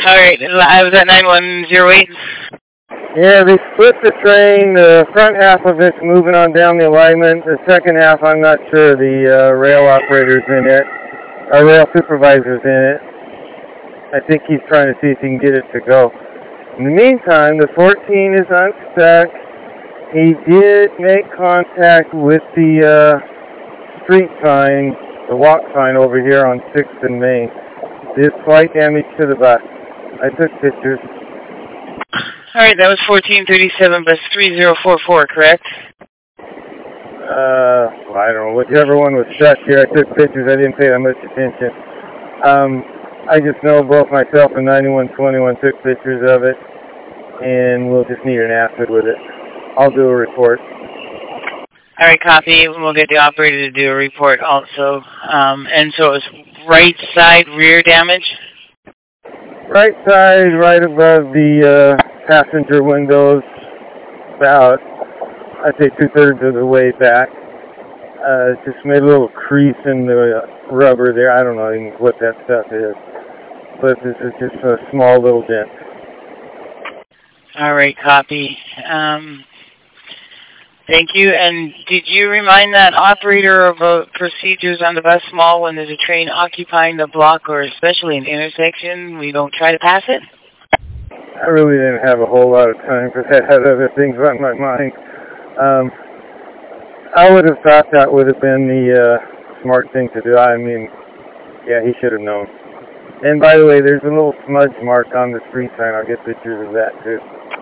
Alright, I was at 9108. Yeah, they split the train. The front half of it's moving on down the alignment. The second half, I'm not sure. The rail operator's in it. Our rail supervisor's in it. I think he's trying to see if he can get it to go. In the meantime, the 14 is unstuck. He did make contact with the street sign, the walk sign over here on 6th and Main. There's slight damage to the bus. I took pictures. Alright, that was 1437 bus 3044, correct? I don't know, whichever one was stuck here. I took pictures. I didn't pay that much attention. I just know both myself and 9121 took pictures of it, and we'll just need an acid with it. I'll do a report. Alright, copy. We'll get the operator to do a report also. And so it was right side rear damage? Right side, right above the passenger windows, about, I'd say 2/3 of the way back. Just made a little crease in the rubber there. I don't know even what that stuff is. But this is just a small little dent. Alright, copy. Thank you. And did you remind that operator of procedures on the bus mall when there's a train occupying the block or especially an intersection, we don't try to pass it? I really didn't have a whole lot of time because I had other things on my mind. I would have thought that would have been the smart thing to do. I mean, yeah, he should have known. And by the way, there's a little smudge mark on the street sign. I'll get pictures of that too.